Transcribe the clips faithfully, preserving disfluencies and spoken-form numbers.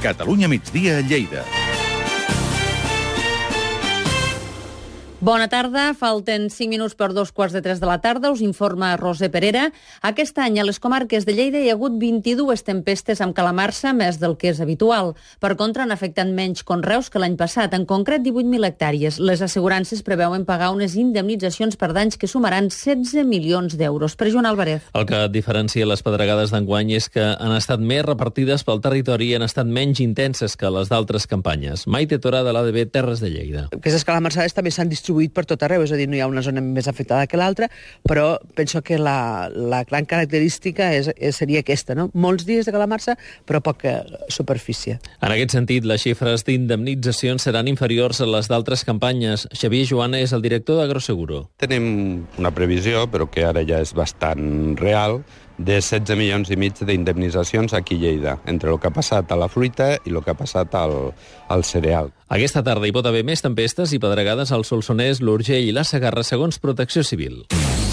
Catalunya migdia a Lleida. Bona tarda, falten cinc minuts per dos quarts de tres de la tarda, us informa Roser Perera. Aquest any a les comarques de Lleida hi ha hagut vint-i-dues tempestes amb calamarsa, més del que és habitual. Per contra, han afectat menys conreus que l'any passat, en concret divuit mil hectàrees. Les assegurances preveuen pagar unes indemnitzacions per danys que sumaran setze milions d'euros. Per Joan Álvarez. El que diferencia les pedregades d'enguany és que han estat més repartides pel territori i han estat menys intenses que les d'altres campanyes. Maite Torà, de l'A D B Terres de Lleida. Aquestes calamarsades també s'han distribuït per tot arreu, és a dir, no hi ha una zona més afectada que l'altra, però penso que la, la gran característica és, és, seria aquesta, no? Molts dies de calamarsa, però poca superfície. En aquest sentit, les xifres d'indemnitzacions seran inferiors a les d'altres campanyes. Xavier Joana és el director d'Agroseguro. Tenim una previsió, però que ara ja és bastant real, de setze milions i mig d'indemnitzacions aquí a Lleida, entre el que ha passat a la fruita i el que ha passat al, al cereal. Aquesta tarda hi pot haver més tempestes i pedregades al Solsonès, l'Urgell i la Segarra, segons Protecció Civil.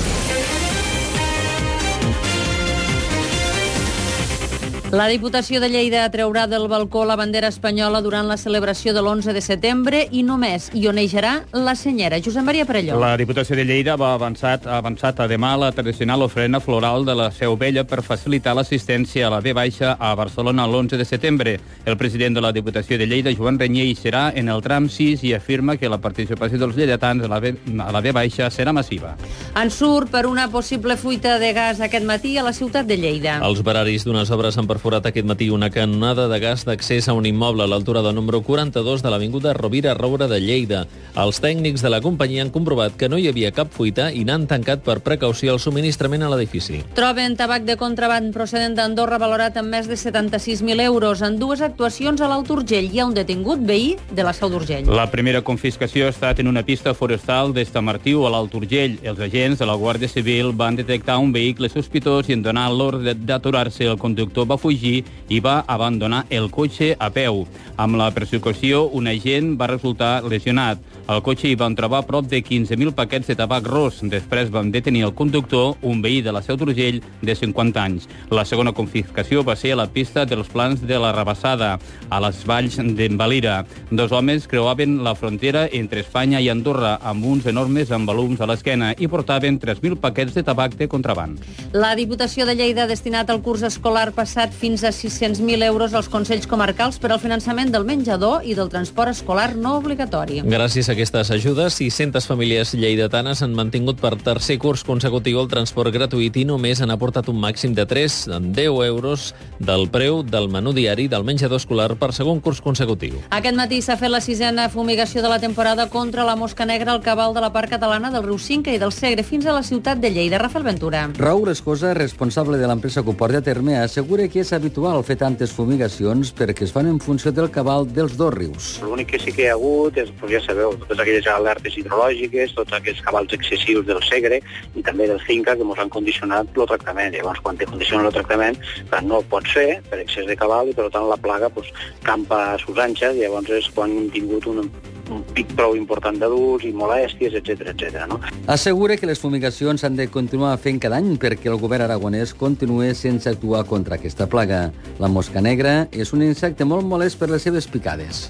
La Diputació de Lleida treurà del balcó la bandera espanyola durant la celebració de l'onze de setembre i només hi onejarà la senyera. Josep Maria Perelló. La Diputació de Lleida va avançat, ha avançat a demà la tradicional ofrena floral de la Seu Vella per facilitar l'assistència a la V baixa a Barcelona l'onze de setembre. El president de la Diputació de Lleida, Joan Renyer, hi serà en el tram sis i afirma que la participació dels lleidatans a la V, a la V baixa serà massiva. En surt per una possible fuita de gas aquest matí a la ciutat de Lleida. Els beraris d'unes obres han perforat aquest matí una canonada de gas d'accés a un immoble a l'altura del número quaranta-dos de l'avinguda Rovira Roura de Lleida. Els tècnics de la companyia han comprovat que no hi havia cap fuita i n'han tancat per precaució el subministrament a l'edifici. Troben tabac de contraband procedent d'Andorra valorat en més de setanta-sis mil euros. En dues actuacions a l'Alt Urgell hi ha un detingut veí de la Seu d'Urgell. La primera confiscació ha estat en una pista forestal d'Estamartiu a l'Alt Urgell. Els agents de la Guàrdia Civil van detectar un vehicle sospitós i en donar l'ordre d'aturar-se el conductor va fugir i va abandonar el cotxe a peu. Amb la persecució, un agent va resultar lesionat. Al cotxe hi van trobar prop de quinze mil paquets de tabac ros. Després van detenir el conductor, un veí de la Seu d'Urgell de cinquanta anys. La segona confiscació va ser a la pista dels plans de la Rabassada, a les valls d'en Valira. Dos homes creuaven la frontera entre Espanya i Andorra amb uns enormes embalums a l'esquena i portaven tres mil paquets de tabac de contraband. La Diputació de Lleida ha destinat al curs escolar passat fins a sis-cents mil euros als Consells Comarcals per al finançament del menjador i del transport escolar no obligatori. Gràcies a aquestes ajudes, sis-centes famílies lleidatanes han mantingut per tercer curs consecutiu el transport gratuït i només han aportat un màxim de tres a deu euros del preu del menú diari del menjador escolar per segon curs consecutiu. Aquest matí s'ha fet la sisena fumigació de la temporada contra la mosca negra al cabal de la part catalana del riu Cinca i del Segre fins a la ciutat de Lleida. Rafael Ventura. Raúl Escosa, responsable de l'empresa que ho porta a terme, assegura que és habitual fer tantes fumigacions perquè es fan en funció del cabal dels dos rius. L'únic que sí que hi ha hagut és, doncs ja sabeu, totes aquelles alertes hidrològiques, tots aquells cabals excessius del Segre i també del Cinca que ens han condicionat el tractament. Llavors, quan te condiciona el tractament, no el pots fer per excés de cabal i, per tant, la plaga pues, campa a sus anxes i llavors és quan hem tingut un, un pic prou important d'adults i molèsties, etcètera, etcètera. No? Assegura que les fumigacions s'han de continuar fent cada any perquè el govern aragonès continuï sense actuar contra aquesta plaga. La mosca negra és un insecte molt molest per les seves picades.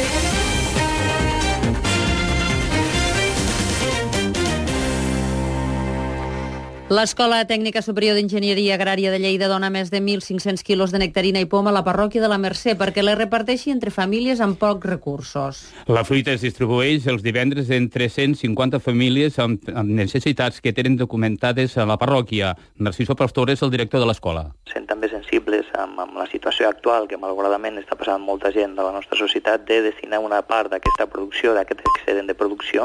L'Escola Tècnica Superior d'Enginyeria Agrària de Lleida dona més de mil cinc-cents quilos de nectarina i poma a la parròquia de la Mercè perquè les reparteixi entre famílies amb pocs recursos. La fruita es distribueix els divendres entre cent cinquanta famílies amb, amb necessitats que tenen documentades a la parròquia. Narciso Pastor és el director de l'escola. Sent també sensibles amb, amb la situació actual que malauradament està passant molta gent de la nostra societat de destinar una part d'aquesta producció, d'aquest excedent de producció,